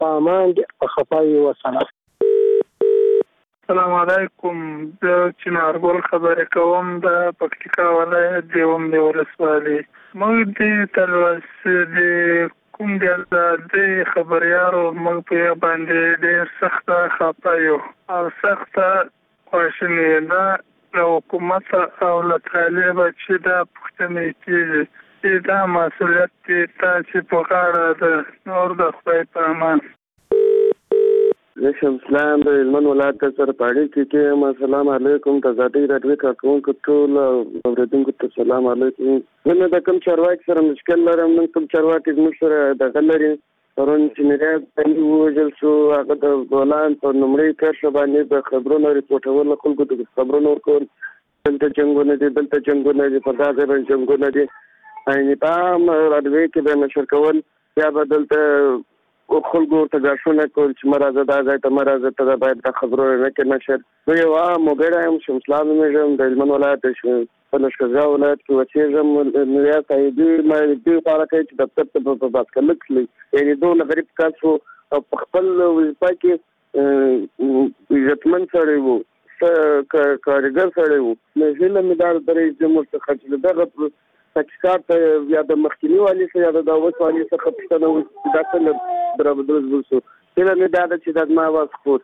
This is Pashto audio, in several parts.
په امان دي په خفای وسلام. السلام علیکم. د چنارګل خبرې کوم د پکتیکا ولایت دیوم دی ولسوالي. موږ د تلوس د کوم د خبريارو موږ په باندې ډېر سخت خفه یو او سخت خواشینی ده له حکومت او له طالب چې دا پوښتنې کېږي چې دا مسؤلیت دې تاسې په غاړه ده. نور د خدای په امان. زه شمسلام د هلمند ولایت سره په اړیکه کې یم. السلام علیکم. د ازادۍ راډیو کارکوونکو ټول اورېدونکو ته السلام علیکم. زه د کوم چارواکي سره مشکل لرم. نن کوم چارواکي زموږ سره دغه لري پرون چې نریاد ووژل شو هغه د ګولان په لومړۍ کرښه باندې د خبرونو ریپورټول خلکو ته خبرونه ورکول. دلته جنګونه دي دلته جنګونه دي په دا ځای باندې جنګونه دي. نظام راډیو کې به نشر کول یا به دلته خلکو ورته ګاشونه کول چې مرزه دا ځای ته مرزه ته باید دا خبرونه نه کې نشر. زه یو عام وګړی یم. شمسلام نومېږم. د هلمند ولایت په لښکرګاه ولایت کې اوسېږم. نریاد صاحبي دې غواړه کوي چې دفتر ته په باسکلک تلي. یعنې دونه غریب کس وو او په خپل وظیفه کې عزتمن سړی وو کارګر سړی وو. نو هیله مې دا د رئیس جمهور څخه چې دغه پاکستان ته یا د مخکینی والي څخه یا د داوود والي څخه پوښتنه وکړي دا څنګه برابر وسو. هیله مې دا ده چې دا زما اواز خپور.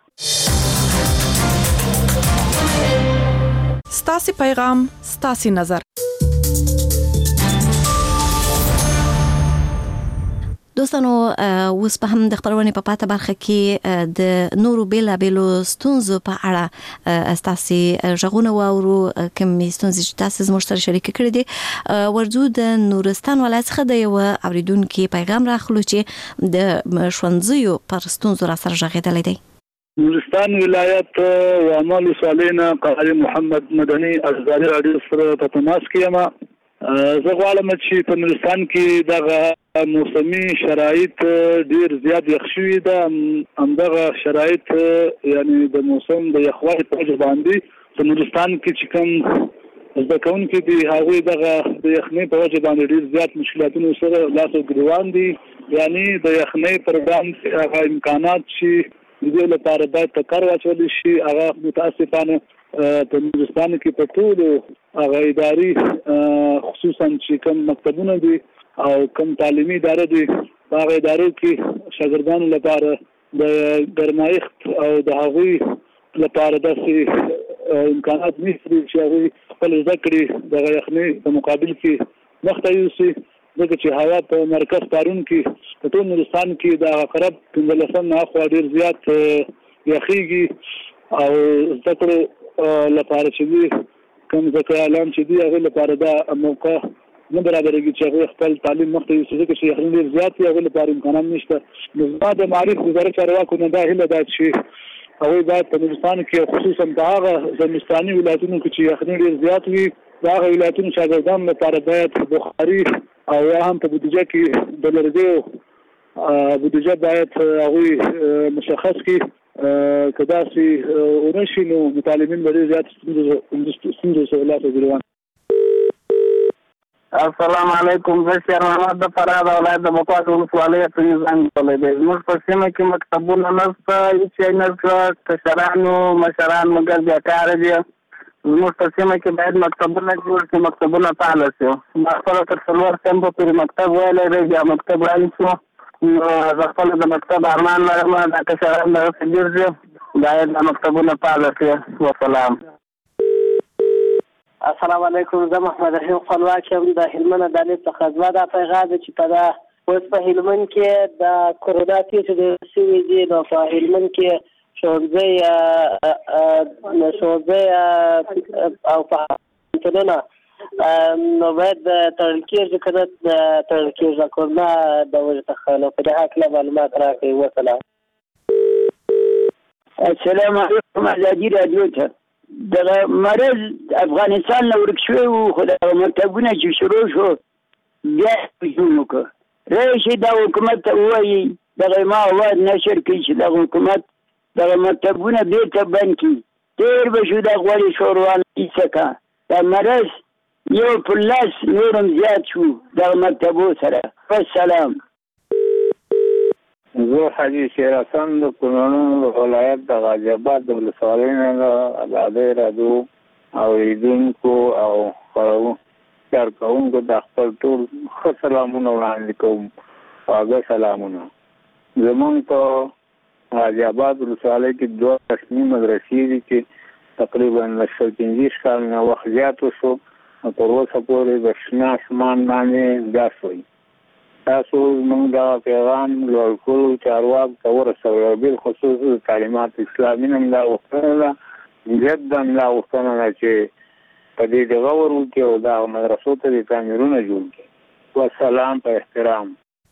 ستاسي پیغام ستاسي نظر. دوستانو اوس په هم د خبرونې په پاته برخه کې د نورو بیلابیلو ستونزو په اړه ستاسي ژغونه واورو کوم ستونزې چې تاسو زموږ سره شریک کړي دي. ورځو د نورستان ولایت څخه د یو اوریدونکو پیغام راخلو چې د ښوونځیو پر ستونزو را سره ژغېدلی دی. نورستان ولایت وعمل صالحنا قاری محمد مدني ازادي راډیو سره په تماس کې یم. زه غواړم چې په نورستان کې دغه موسمي شرایط ډیر زیات یخ شوي ده. همدغه شرایط یعنی د موسم د یخوالي په وجه باندې په نورستان کې چې کوم زده کوونکي دي هغوی دغه د یخنۍ په وجه باندې ډیر زیات مشکلاتونو سره لاس او ګریوان دي. یعنی د یخنۍ پر وړاندې هغه امکانات چې د دې لپاره باید په کار واچول شي هغه متاسفانه په نورستان کې په ټولو هغه اداري خصوصا چې کوم مکتبونه دي او کوم تعلیمي ادارې دي هغه ادارو کې شاګردانو لپاره د ګرمایښت او د هغوی لپاره داسې امکانات نشته چې هغوی خپل زده کړې د یخنۍ په مقابل کې مخته یوسي. ځکه چې هوا په مرکز پارون کې په ټول نورستان کې د قرب 15 نه خوا ډېر زیات یخېږي او زده کړو لپاره چې دي کوم ذکر اعلان چې دي هغه لپاره دا موقع نه برابرېږي چې هغه خپل تعلیم مخته یوسي. ځکه چې یخنۍ ډېر زیات وي هغه لپاره امکانات نشته. نو زما د معارف وزارت چارواکو نه دا هیله ده چې هغوی باید په نورستان کې خصوصا په هغه زمستاني ولایتونو کې چې یخنۍ ډېر زیات وي د هغه ولایتونو شاګردانو لپاره باید بخاري او یا هم په بودیجه کې د لرګیو بودیجه باید هغوی مشخص کړي. که داسې ونه شي نو متعلمین به ډېر زیات ستونزو سره لاس او ګریوان. السلام علیکم. زه شیر محمد د فراه د ولایت د بکواس ولسوالۍ څخه زنګ کولی دی. زموږ په سیمه کې مکتبونه نشته هېڅ شی نشته. کشرانو مشران مګر بیکاره دي. زموږ په سیمه کې باید مکتبونه جوړ شي مکتبونه فعاله شي. ما خپله تر 4 کمپو پورې مکتب ویلی دی بیا مکتب رانه شو. زه خپله د مکتب ارمان لرم دا کشران دغسې ګرځي باید دا مکتبونه فعاله شي. وسلام. السلام علیکم. زه محمد رحیم خپلواک یم د هلمند دالې څخه. زما دا پیغام دی چې په دا اوس په هلمند کې د کرونا کیسې ډېر شوي دي نو په هلمند کې ښوونځی او پوهنتونونه نو باید تړل کېږي که نه تړل کېږي کرونا د وجې څخه. نو په دې هکله معلومات راکړئ. وسلام. السلام علیکم. ازادي راډیو ته دغه مرض افغانستان نه ورک شوی و خو دغه مکتبونه چې شروع شو بیا هجوم وکړه. راشي دا حکومت ته ووایي دغه ما اواز نشر کړي چې دغه حکومت دغه مکتبونه بیرته بند کړي. تېر به شو د غوړې شوروان ایسکه دا مرض یو پر لاس نورم زیات شو دغه مکتبو سره. والسلام. زه حاجی شیر حسن د کونړ ولایت د غازی آباد د ولسوالۍ نه ازادۍ راډیو اوریدونکو او کارکوونکو د خپل ټول ښه سلامونه وړاندې کوم. خواږه سلامونه. زمونږ په غازی آباد ولسوالۍ کې 2 رسمي مدرسې دي چې تقریبا 150 کال نه وخت زیات وشو او تر اوسه پورې د شنه اسمان باندې ګاز وي. تاسو موږ دا پیغام لوړ کړو چارواکو ته ورسوئ، بالخصوص د تعلیمات اسلامي نه دا غوښتنه ده، جدا دا غوښتنه ده چې په دې دغه وکړي او دا مدرسو ته د تعمیرونه جوړ کړي. والسلام په احترام.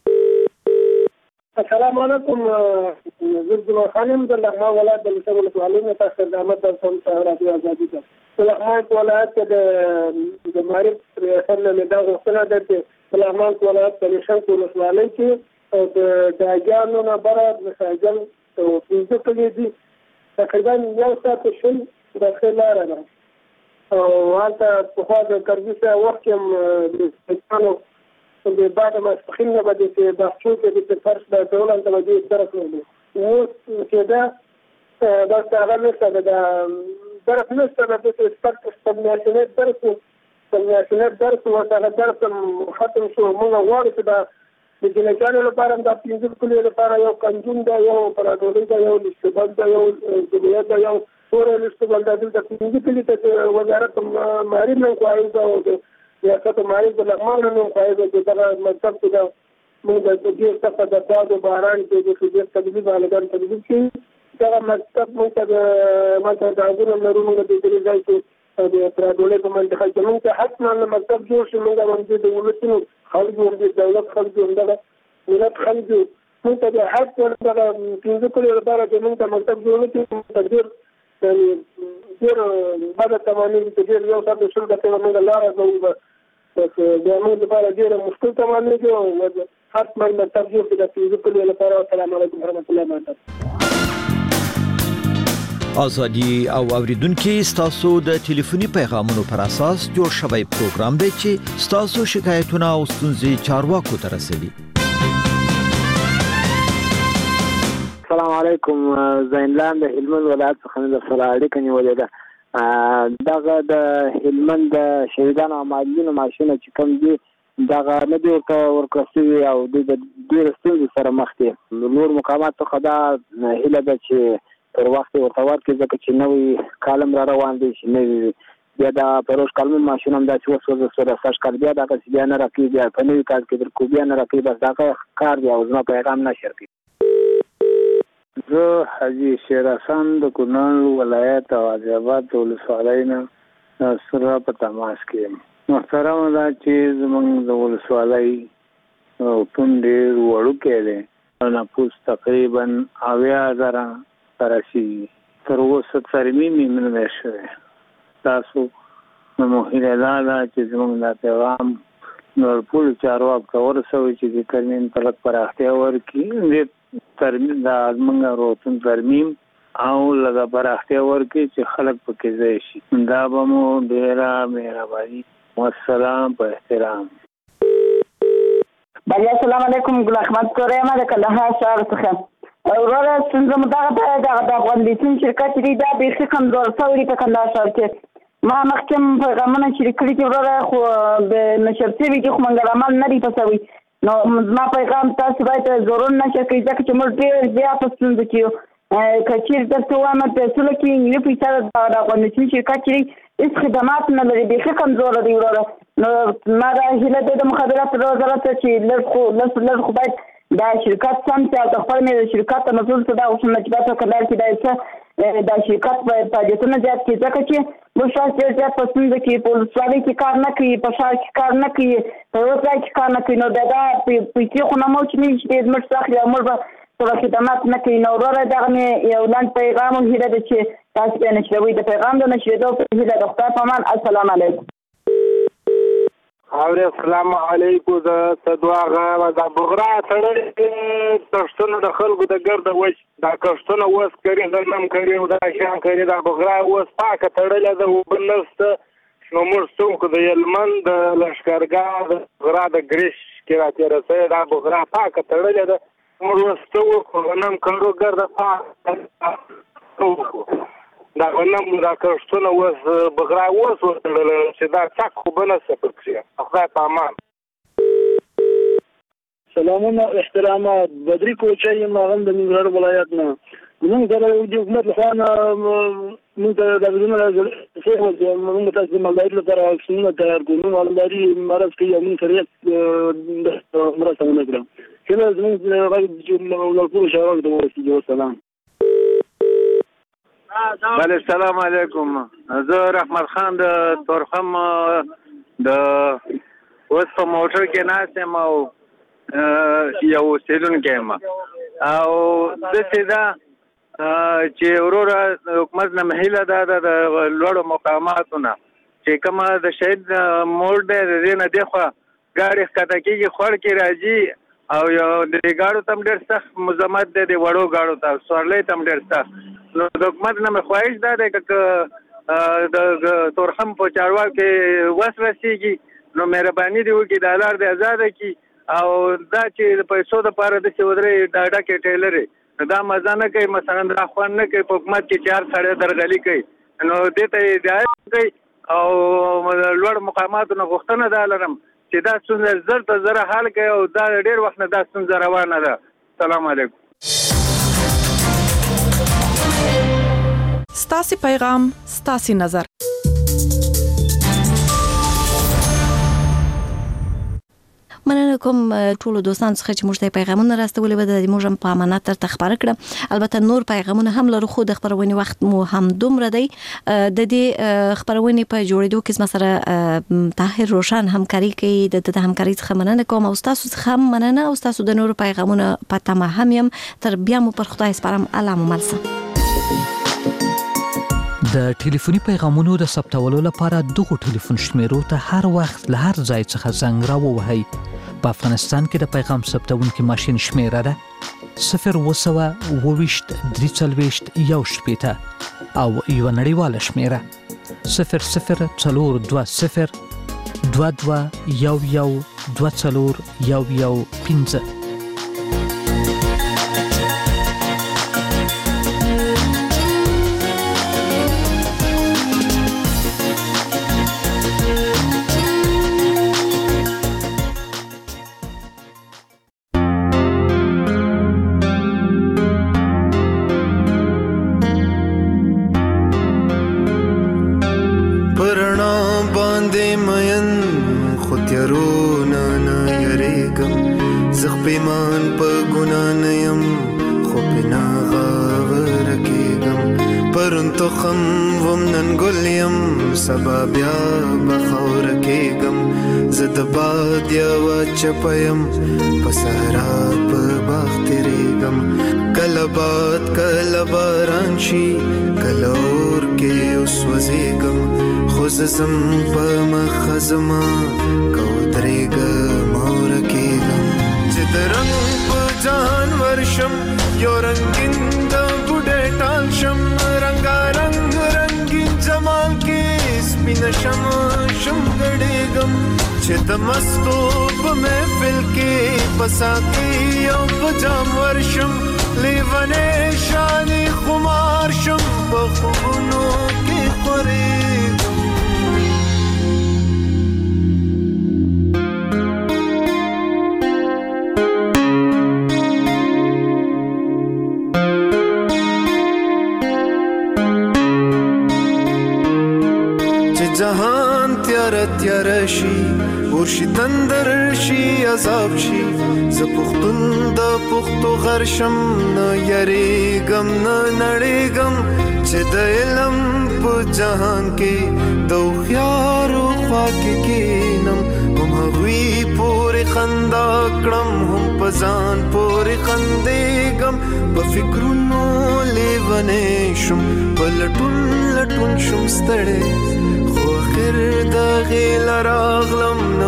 السلام علیکم. زه جمعه خانم د لغمان ولایت د لسه ولسوالۍ نه تاسو د احمد درسم راډیو ازادي ده. د لغمان ولایت د معرف ریاست نه دا غوښتنه ده چې د لغمان ولایت د لشن ولسوالۍ کې او د داګانو نه بره د ساجل او پنځه کلي دي تقریبا 1 ساعت شل د لاره ده او هلته پخوا د کرزي وخت کې د پښتنو د بعد ما سخین نه بده چې بحثو کې د فرش د ډول د وجې طرف نه اوس چې دا څنګه نشته دا طرف نشته د سپک استعمالات درس ورته درس ختم شو. موږ غواړو چې دا د جنګانو لپاره د 15 کلي لپاره یو قانون دا یو پرادولي دا یو لستبل دا یو جمعیت دا یو ټول لستبل دا د 15 کلي ته وزارت مالی نه کوي دا ریاست مالی د لغمان نه کوي دا مطلب چې دا موږ د دې څخه د باد او باران کې د شدید تدبیر باندې تدبیر کوي دا مطلب موږ د غوړو لرونو د دې ځای کې د پرادولي په منځ کې موږ حتما مطلب جوړ شي. موږ باندې د ولسونو خلکو د دولت خلکو دا ولادت خلکو موږ د حق ورته د کلي لپاره چې موږ مطلب جوړ کړو تدبیر ډېر بعد تمامي تدبیر یو څه شول د موږ لاره کوو بس د موږ لپاره ډېر مشکل تمامي دی او حتما مطلب جوړ کړو د کلي لپاره. السلام علیکم ورحمۃ اللہ وبرکاتہ. ازادي او اوریدونکو ستاسو د ټلیفوني پیغامونو پر اساس جوړ شوی پروګرام دی چې ستاسو شکایتونه او ستونزې چارواکو ته رسوي. السلام علیکم. زینلام د هلمند ولایت څخه د فراړي کني ولې دغه د هلمند د شهیدانو او معلولینو معاشونه چې کوم دي دغه نه دی ورکړل او د ډېر ستونزې سره مخ دي. نور مقامات څخه دا هیله ده چې پر وخت ورته ورکړي ځکه چې نوې کالم را روان دي چې نوې بیا د پروژ کالم ماشین هم دا چې اوس سره ساش کار بیا دا چې بیا نه راکړي بیا په نوې کال کې درکو بیا نه راکړي بس دا کار دی او زما پیغام نشر کړي. زه حاجی شیر حسن د کونړ ولایت غازی آباد ولسوالۍ نه سره په تماس کې. محترم دا چې زمونږ د ولسوالۍ ټول ډېر وړوکی دی، نفوس تقریبا 70,000 ترشي تر اوسه ترمیم یې نه شوی. تاسو نو هیله ده چې زموږ دا پیغام نور ټول چارواکو ته ورسوي چې د ترمیم په لږ پراختیا ورکړي، د ترمیم د زموږ روتون ترمیم او لږه پراختیا ورکړي چې خلک پکې ځای شي. دا به مو ډېره مهرباني. والسلام په احترام. السلام علیکم. ګل احمد کورې ما د کندهار ښار څخه وروره څنګه مدغه د افغان لیتون شرکت دی دا به کمزور شوی په کندهار ښار کې ما مخکې پیغامونه شریک کړي چې وروره خو د نشرتي وی کې خو منګل عمل نه دی پسوي نو ما پیغام تاسو باید ضرور نشر کړئ ځکه چې موږ ډېر زیات ستونزې کیو کچیر درته وایم په ټول کې یو پیسه د افغان لیتون شرکت چې هیڅ خدمات نه لري به کمزور دی وروره نو ما دا هیله د مخابرات وزارت چې لږ خو باید دا شرکت سم چې د خپل مې شرکت ته مسؤل څه دا اوس نه چې تاسو کله چې دا څه دا شرکت په فعالیتونو زیات کې ځکه چې موږ تاسو زیات پسند کې په ولسوالۍ کې کار نه کوي په ښار کې کار نه کوي په وځای کې کار نه کوي نو دا په کې خو نه مو چې دې موږ څخه یا موږ په خدمات نه کوي نو وروره دا مې یو لاند پیغام هیله ده چې تاسو به نشوي د پیغام د نشریدو په هیله د خدای په امان. السلام علیکم. السلام علیکم. د صدواغه د بغرا تړل تشتونه د خلکو د ګرد وش دا کښتونه وس کوي غلم کوي او دا شان کوي د بغرا وس پاکه تړل د وبنست نو موږ څوک د یلمن د لشکرګاه د بغرا د ګریش کې راته رسې دا بغرا پاکه تړل د ورسته وکړو غنم کاروګر د دا غنم دا کښتونه اوس بغرا اوس وتړل چې دا څک خو به نه څه پکې خدای په امان. سلامونه احترامات بدري کوچی یم هغه د ننګرهار ولایت نه. موږ سره د حکومت لخوا نه موږ ته د بدلون موږ تاسو د مالدارۍ لپاره واکسینونه تیار کړو. مالداري مرض کې یو موږ سره مرسته ونه کړو. کله زموږ ټول شهرونو ته ورسېږي. والسلام. بله السلام علیکم. زه رحمت خان د تورخم د اوس په موټر کې ناست یم او یو اوسېدونکی یم او داسې ده چې وروره حکومت نه هیله ده د لوړو مقاماتو نه چې کومه د شهید موړ دی د دې نه دېخوا ګاډي ښکته کېږي خوړ کې راځي او یو د ګاډو ته هم ډېر سخت مزمت دی د وړو ګاډو ته سورلۍ ته هم ډېر سخت. نو د حکومت نه مې خواهش دا دی که د تورخم په چارواکو کې وس رسېږي نو مهرباني دې وکړي دا لار دې ازاده کړي او دا چې د پیسو دپاره داسې ودرې ډاډکې ټیلرې دا مزه نه کوي مثلا دا خوند نه کوي په حکومت کې چې هر سړی درغلي کوي نو دې ته هدایت کوي او لوړ مقاماتو نه غوښتنه دا لرم چې دا ستونزه زر ته زره حل کوي او دا ډېر وخت نه دا ستونزه روانه ده. سلام علیکم. ستاسې پیغام ستاسې نظر. مننه کوم ټولو دوستانو څخه چې موږ ته پیغامونه راستولي به د موږ په امانت تر خبره کړم. البته نور پیغامونه هم لرو خو د خبرونې وخت مو هم دومره دی. د دې خبرونې په جوړېدو کې سره طاهر روشن همکاري کوي. د همکاري څخه مننه کوم او تاسو څخه هم مننه او تاسو د نور پیغامونه په تمه هم يم. تر بیا مو پر خدای سپارم. الله مو ملسه. د ټلیفوني پیغامونو د ثبتولو لپاره دغه ټلیفون شمیرو ته هر وخت له هر ځای څخه زنګ راووهئ. په افغانستان کې د پیغام ثبتونکي ماشین شمیره ده 022-340-1 او یو نړیواله شمیره 002022112415. سبا بیا بخور کېږم زه د باد یوه چپه یم په صحرا په باغ تېرېږم کله باد کله باران شي کله اور کې وسوځېږم خو زه ځم په مخه زما که ودرېږم او ورکېږم چې د رنګ په جهان ورشم یو رنګین د بوډۍ ټال شم رنګارنګ رنګین جمال کې سپینه شم ګډېږم چې د مستو په محفل کې په ساقي او په جام ورشم لیونی شانې خمار شم په خوبونو کې خورېږم جهان تیار شي ورشي تندر شي عذاب شي زه پښتون د پښتو غر شم نه یریږم نه نړېږم چې د علم په جهان کې د هوښیارو خوا کې کښېنم هم هغوی پورې خندا کړم هم په ځان پورې خندېږم په فکرونو لیونی شم په لټون شم ستړی خیر د غیل راغلم نه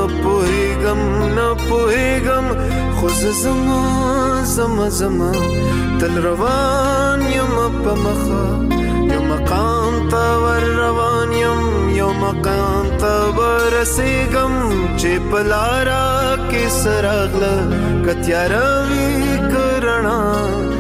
پوهېږم خو زه زما تل روان یم په مخه یو مقام ته ور روان یم یو مقام ته ورسېږم چې په لاره کې څه راغله که تیاره وي که رڼا